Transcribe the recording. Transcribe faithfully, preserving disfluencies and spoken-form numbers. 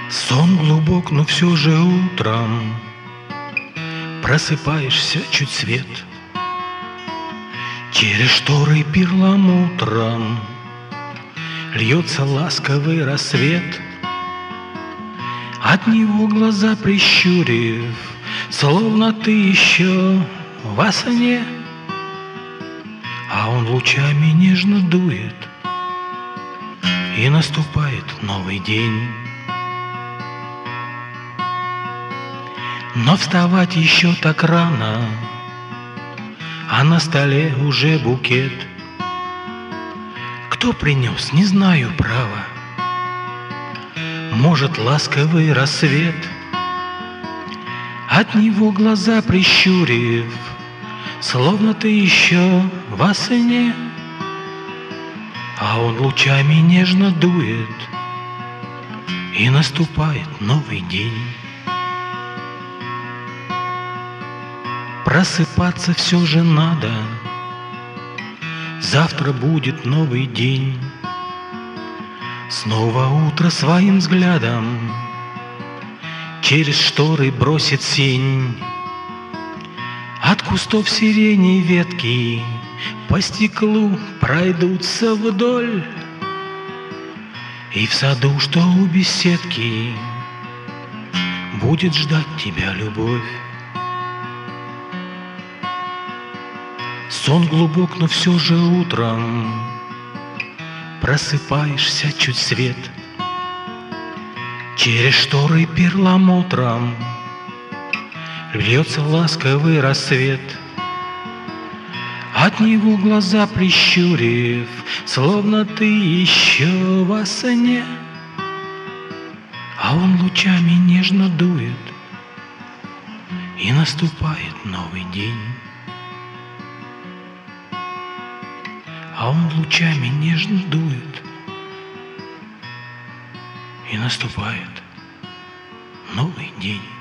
Сон глубок, но все же утром просыпаешься чуть свет. Через шторы перламутром льется ласковый рассвет. От него глаза прищурив, словно ты еще во сне, а он лучами нежно дует, и наступает новый день. Но вставать еще так рано, а на столе уже букет. Кто принес, не знаю, право. Может, ласковый рассвет. От него глаза прищурив, словно ты еще во сне, а он лучами нежно дует, и наступает новый день. Просыпаться все же надо, завтра будет новый день. Снова утро своим взглядом через шторы бросит сень. От кустов сирени ветки по стеклу пройдутся вдоль, и в саду, что у беседки, будет ждать тебя любовь. Сон глубок, но все же утром просыпаешься чуть свет. Через шторы перламутром льется ласковый рассвет. От него глаза прищурив, словно ты еще во сне, а он лучами нежно дует, и наступает новый день. А он лучами нежно дует, и наступает новый день.